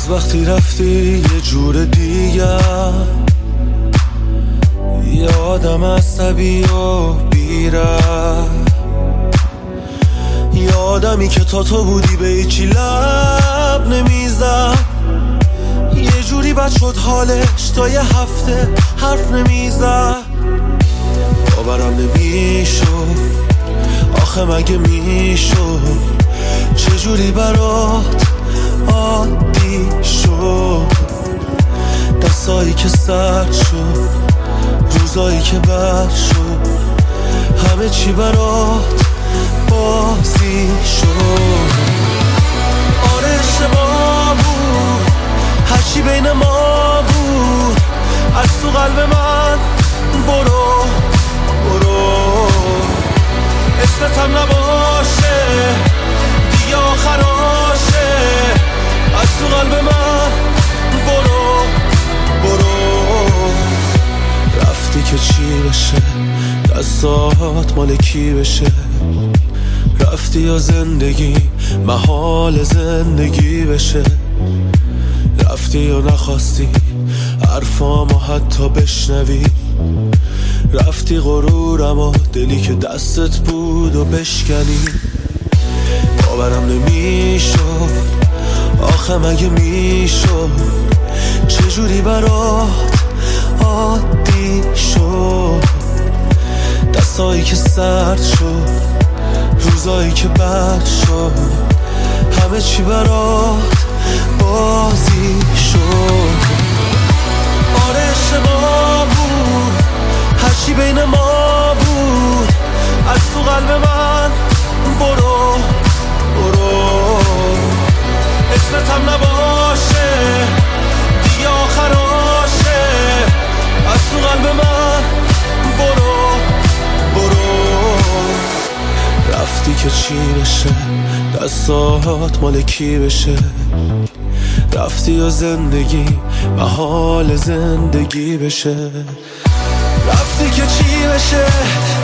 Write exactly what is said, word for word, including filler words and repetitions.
از وقتی رفتی یه جور دیگر، یه آدم عصبی و بیره، یه آدمی که تا تو بودی به هیچی لب نمیزد، یه جوری بد شد حالش تا یه هفته حرف نمیزد. باورم نمیشد آخه مگه میشد چجوری برات عادی شد، دستایی که سرد شد، روزایی که بد شد، همه چی برات بازی شد. آره اشتباه بود هرچی بین ما بود، از تو قلب من برو برو، اسمتم نباشه دیگه آخراشه، از تو قلب من برو برو. رفتی که چی بشه دستات مال کی بشه، رفتی یا زندگی محال زندگی بشه، رفتی یا نخواستی حرفامو حتی بشنوی، رفتی غرورم و دلی که دستت بود و بشکنی. باورم نمیشد آخه مگه میشد چجوری برات عادی شد، دستایی که سرد شد، روزایی که بد شد، همه چی برات بازی شد. آره اشتباه بود هرچی بین ما بود، از تو قلب من برو برو، اسمتم نباشه دیگه آخراشه، از تو قلب من برو برو. رفتی که چی بشه دستات مال کی بشه، رفتی یا زندگی محال زندگی بشه، رفتی که چی بشه